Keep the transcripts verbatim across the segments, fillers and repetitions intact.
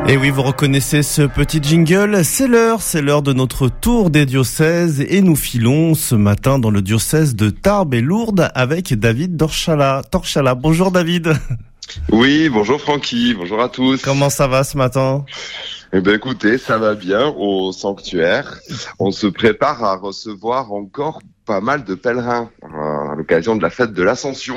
Et oui, vous reconnaissez ce petit jingle, c'est l'heure, c'est l'heure de notre tour des diocèses et nous filons ce matin dans le diocèse de Tarbes et Lourdes avec David Torchala. Torchala, bonjour David. Oui, bonjour Francky, bonjour à tous. Comment ça va ce matin ? Eh bien écoutez, ça va bien au sanctuaire. On se prépare à recevoir encore pas mal de pèlerins à l'occasion de la fête de l'Ascension.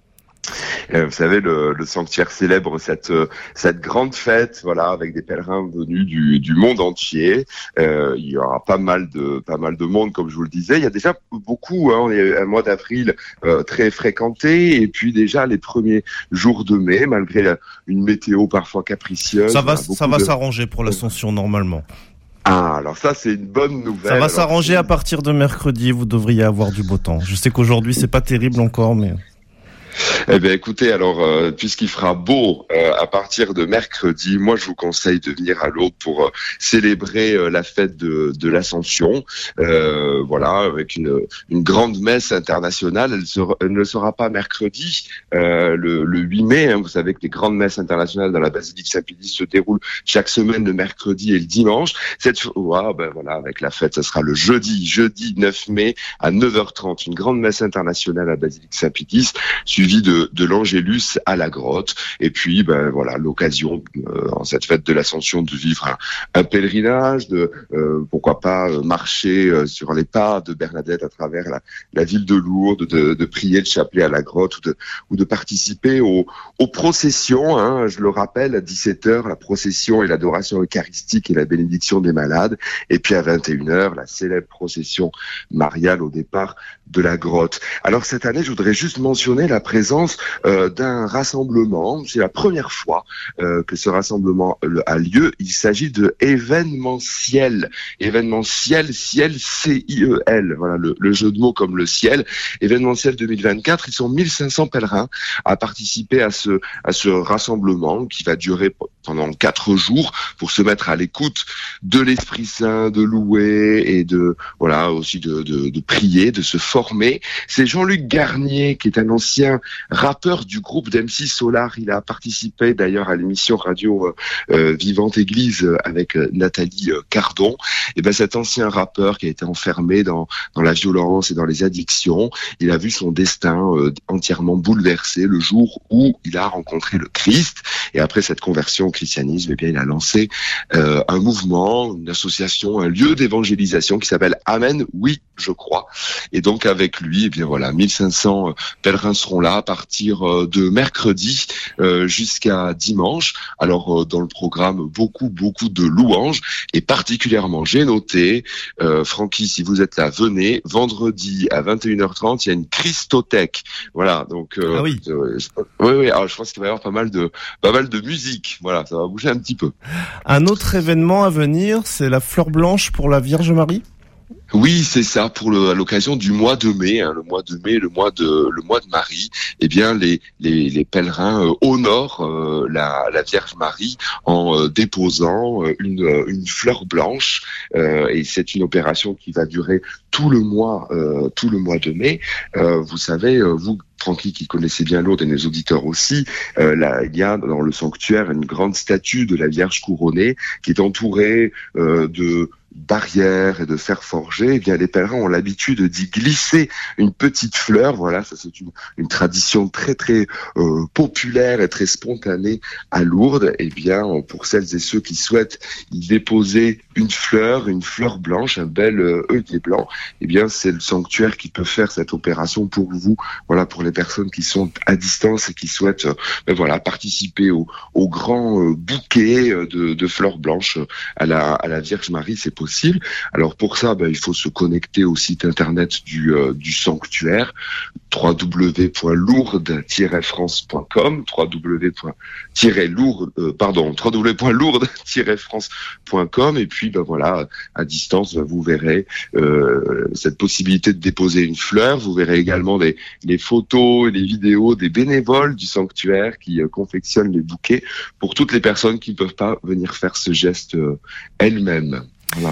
Vous savez, le, le sanctuaire célèbre cette cette grande fête, voilà, avec des pèlerins venus du, du monde entier. Euh, il y aura pas mal de pas mal de monde, comme je vous le disais. Il y a déjà beaucoup, hein, on est un mois d'avril euh, très fréquenté, et puis déjà les premiers jours de mai, malgré la, une météo parfois capricieuse. Ça va, ça va de... s'arranger pour l'Ascension normalement. Ah, alors ça c'est une bonne nouvelle. Ça va alors, s'arranger c'est... à partir de mercredi. Vous devriez avoir du beau temps. Je sais qu'aujourd'hui c'est pas terrible encore, mais. Eh bien, écoutez, alors, euh, puisqu'il fera beau euh, à partir de mercredi, moi, je vous conseille de venir à Lourdes pour euh, célébrer euh, la fête de, de l'Ascension. Euh, voilà, avec une, une grande messe internationale. Elle, sera, elle ne sera pas mercredi, euh, le, le huit mai. Hein, vous savez que les grandes messes internationales dans la basilique Saint-Pédis se déroulent chaque semaine le mercredi et le dimanche. Cette fois, ben voilà, avec la fête, ça sera le jeudi, jeudi neuf mai à neuf heures trente, une grande messe internationale à la basilique Saint-Pédis, suivie de de l'Angélus à la grotte, et puis ben voilà l'occasion euh, en cette fête de l'Ascension de vivre un, un pèlerinage, de euh, pourquoi pas euh, marcher euh, sur les pas de Bernadette à travers la, la ville de Lourdes, de, de prier le chapelet à la grotte, ou de ou de participer aux, aux processions. Hein, je le rappelle, à dix-sept heures la procession et l'adoration eucharistique et la bénédiction des malades, et puis à vingt et une heures la célèbre procession mariale au départ de la grotte. Alors cette année, je voudrais juste mentionner la présence euh, d'un rassemblement. C'est la première fois euh, que ce rassemblement euh, a lieu. Il s'agit de événementiel. Événementiel, ciel, C I E L. Voilà le, le jeu de mots comme le ciel. Événementiel deux mille vingt-quatre. Ils sont mille cinq cents pèlerins à participer à ce à ce rassemblement qui va durer pendant quatre jours pour se mettre à l'écoute de l'Esprit Saint, de louer et de voilà aussi de de, de prier, de se former. C'est Jean-Luc Garnier qui est un ancien rappeur du groupe d'M C Solar. Il a participé d'ailleurs à l'émission radio euh, Vivante Église avec euh, Nathalie euh, Cardon. Et ben cet ancien rappeur qui a été enfermé dans dans la violence et dans les addictions, il a vu son destin euh, entièrement bouleversé le jour où il a rencontré le Christ. Et après cette conversion au christianisme, eh bien il a lancé euh, un mouvement, une association, un lieu d'évangélisation qui s'appelle Amen, oui, je crois. Et donc avec lui, eh bien voilà, mille cinq cents pèlerins seront là à partir de mercredi euh, jusqu'à dimanche. Alors euh, dans le programme, beaucoup beaucoup de louanges, et particulièrement j'ai noté, euh, Francky, si vous êtes là, venez, vendredi à vingt et une heures trente, il y a une Christothèque. Voilà, donc euh, ah oui. Euh, je, oui oui, alors je pense qu'il va y avoir pas mal de pas mal de musique. Voilà, ça va bouger un petit peu. Un autre événement à venir, c'est la fleur blanche pour la Vierge Marie. Oui, c'est ça, pour le, à l'occasion du mois de mai, hein, le mois de mai, le mois de le mois de Marie. Eh bien, les les, les pèlerins euh, honorent euh, la, la Vierge Marie en euh, déposant euh, une une fleur blanche, euh, et c'est une opération qui va durer tout le mois euh, tout le mois de mai. Euh, vous savez, euh, vous Francky qui connaissez bien Lourdes et nos auditeurs aussi, euh, là, il y a dans le sanctuaire une grande statue de la Vierge couronnée qui est entourée euh, de barrières et de fer forgé. Eh bien, les pèlerins ont l'habitude d'y glisser une petite fleur. Voilà, ça c'est une, une tradition très très euh, populaire et très spontanée à Lourdes. Eh bien, pour celles et ceux qui souhaitent y déposer une fleur, une fleur blanche, un bel euh, œillet blanc, eh bien, c'est le sanctuaire qui peut faire cette opération pour vous. Voilà, pour les personnes qui sont à distance et qui souhaitent, euh, ben voilà, participer au, au grand euh, bouquet de, de fleurs blanches à la à la Vierge Marie, c'est possible. Alors pour ça, ben, il faut se connecter au site internet du, euh, du sanctuaire, w w w point lourdes tiret france point com, w w w point lourdes tiret france point com, et puis ben voilà, à distance, ben, vous verrez euh, cette possibilité de déposer une fleur. Vous verrez également les, les photos et les vidéos des bénévoles du sanctuaire qui euh, confectionnent les bouquets pour toutes les personnes qui ne peuvent pas venir faire ce geste euh, elles-mêmes. Voilà.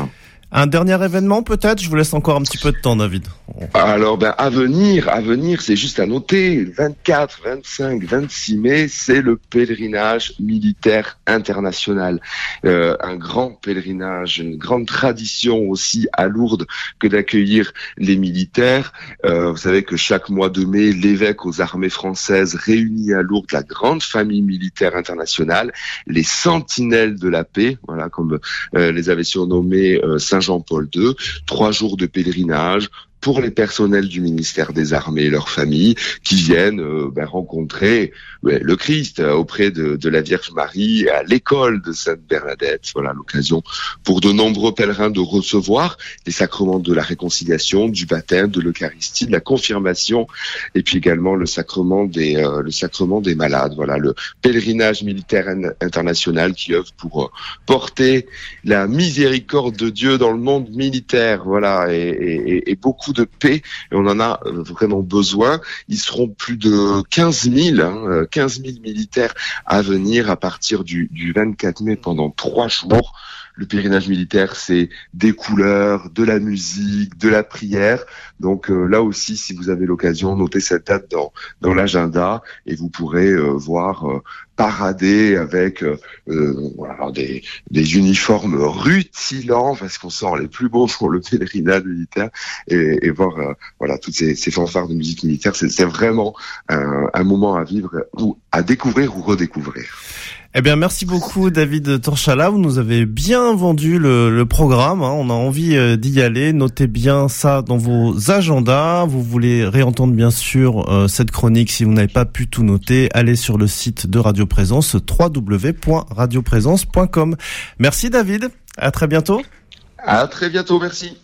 Un dernier événement peut-être, je vous laisse encore un petit peu de temps, David. Alors ben à venir, à venir, c'est juste à noter, vingt-quatre, vingt-cinq, vingt-six mai, c'est le pèlerinage militaire international. Euh, un grand pèlerinage, une grande tradition aussi à Lourdes que d'accueillir les militaires. Euh, vous savez que chaque mois de mai, l'évêque aux armées françaises réunit à Lourdes la grande famille militaire internationale, les sentinelles de la paix, voilà comme euh, les avait surnommés euh, Saint Jean-Paul deux, trois jours de pèlerinage pour les personnels du ministère des Armées et leurs familles qui viennent euh, ben, rencontrer ben, le Christ euh, auprès de, de la Vierge Marie à l'école de Sainte Bernadette. Voilà l'occasion pour de nombreux pèlerins de recevoir les sacrements de la réconciliation, du baptême, de l'Eucharistie, de la confirmation et puis également le sacrement des euh, le sacrement des malades. Voilà le pèlerinage militaire international qui œuvre pour euh, porter la miséricorde de Dieu dans le monde militaire. Voilà et, et, et beaucoup de paix, et on en a vraiment besoin. Ils seront plus de quinze mille, hein, quinze mille militaires à venir à partir du, du vingt-quatre mai pendant trois jours. Le pèlerinage militaire, c'est des couleurs, de la musique, de la prière. Donc euh, là aussi, si vous avez l'occasion, notez cette date dans dans l'agenda et vous pourrez euh, voir euh, parader avec euh, euh, voilà, des des uniformes rutilants parce qu'on sort les plus beaux pour le pèlerinage militaire et, et voir euh, voilà toutes ces, ces fanfares de musique militaire. C'est, c'est vraiment un, un moment à vivre ou à découvrir ou redécouvrir. Eh bien, merci beaucoup, David Torchala. Vous nous avez bien vendu le, le programme. Hein. On a envie euh, d'y aller. Notez bien ça dans vos agendas. Vous voulez réentendre, bien sûr, euh, cette chronique. Si vous n'avez pas pu tout noter, allez sur le site de Radio Présence, w w w point radio présence point com. Merci, David. À très bientôt. À très bientôt. Merci.